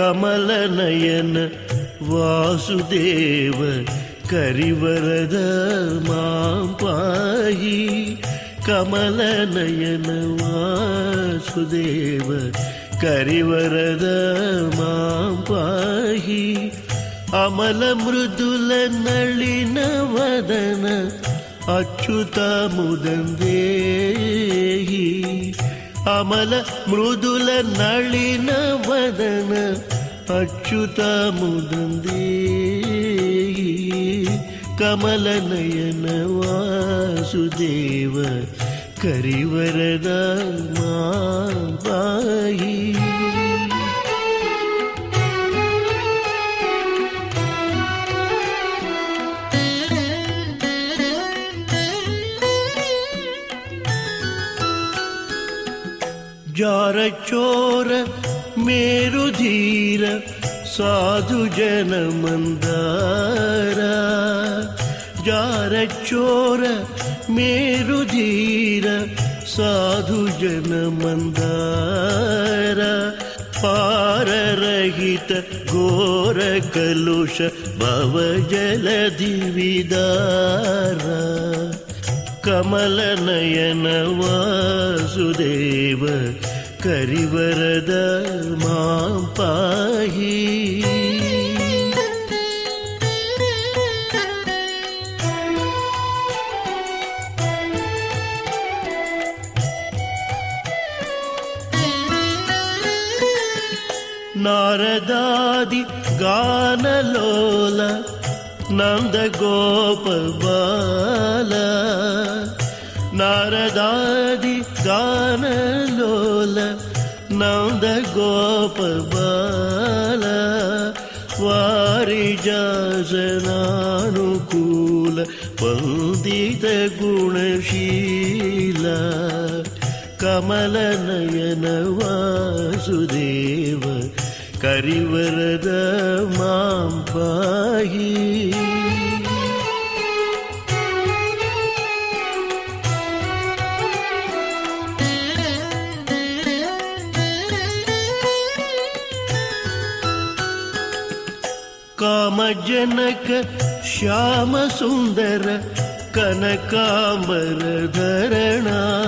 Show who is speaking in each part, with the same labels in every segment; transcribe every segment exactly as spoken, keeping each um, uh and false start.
Speaker 1: ಕಮಲನಯನ ವಾಸುದೇವ ಕರಿವರದ ಮಾಂ ಪಾಹಿ. ಕಮಲನಯನ ವಾಸುದೇವ ಕರಿವರದ ಮಾಂ ಪಾಹಿ. ಅಮಲ ಮೃದುಲ ನಳಿನ ವದನ ಅಚ್ಯುತ ಮುದಂದೇಹಿ. ಅಮಲ ಮೃದುಲ ನಳಿನ ವದನ ಅಚ್ಯುತ ಮುದಂದೇಹಿ. ಕಮಲನಯನ ವಾಸುದೇವ ಕರಿವರದ ಮಾಂ ಪಾಹಿ. ಜಾರ ಚೋರ ಮೇರುಧೀರ ಸಾಧು ಜನ ಮಂದಾರ. ಜಾರ ಚೋರ ಮೇರುಧೀರ ಸಾಧು ಜನ ಮಂದಾರ. ಪಾರರಹಿತ ಘೋರ ಕಲುಷ ಭವ ಜಲಧಿ ವಿದಾರ. ಕಮಲನಯನ ವಾಸುದೇವ ಕರಿವರದ ಮಾಂ ಪಾಹಿ. ನಾರದಾದಿ ಗಾನಲೋಲ ನಂದ ಗೋಪ ಬಾಲ. ನಾರದಾದಿ ಗಾನಲೋಲ ನಂದ ಗೋಪ ಬಾಲ. ವಾರಿಜಾಸನಾನುಕೂಲ ವಂದಿತ ಗುಣಶೀಲ. ಕಮಲನಯನ ವಾಸುದೇವ ಕರಿವರದ ಮಾಂ ಪಾಹಿ. ಕಾಮಜನಕ ಶ್ಯಾಮ ಸುಂದರ ಕನಕಾಂಬರ ಧರಣ.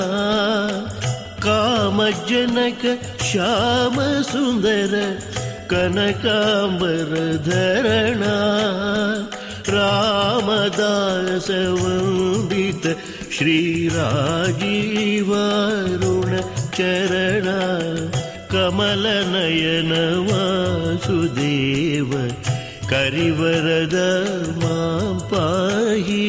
Speaker 1: ಕಾಮಜನಕ ಶ್ಯಾಮ ಸುಂದರ ಕನಕಾಂಬರ ಧರಣ. ರಾಮದಾಸ ವಂದಿತ ಶ್ರೀರಾಜೀವಾರುಣ ಚರಣ. ಕಮಲನಯನ ವಾಸುದೇವ ಕರಿವರದ ಮಾಂ ಪಾಹಿ.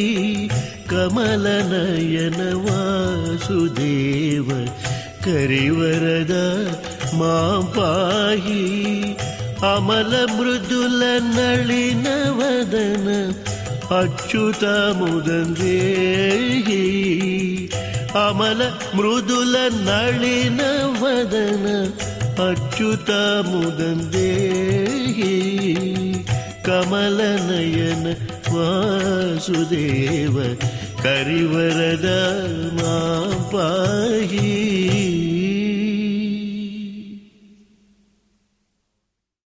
Speaker 1: ಕಮಲನಯನ ವಾಸುದೇವ ಕರಿವರದ ಮಾಂ ಪಾಹಿ. ಅಮಲ ಮೃದುಲ ನಳಿನ ವದನ ಅಚ್ಯುತ ಮುದಂದೇಹಿ. ಅಮಲ ಮೃದುಲ ನಳಿನ ವದನ ಅಚ್ಯುತ ಮುದಂದೇಹಿ. ಕಮಲನಯನ ವಾಸುದೇವ ಕರಿವರದ ಮಾಂ ಪಾಹಿ.